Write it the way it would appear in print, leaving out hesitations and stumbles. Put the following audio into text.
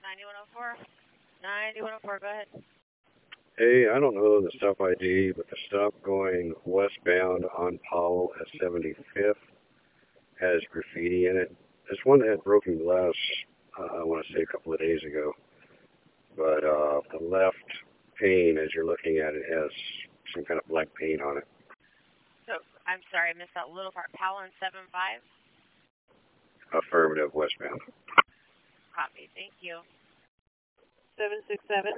9104. 9104, go ahead. Hey, I don't know the stop ID, but the stop going westbound on Powell at 75th has graffiti in it. There's one that had broken glass, I want to say a couple of days ago. But the left pane, as you're looking at it, has some kind of black paint on it. So, I'm sorry, I missed that little part. Powell and 75? Affirmative, westbound. Copy, thank you. 767.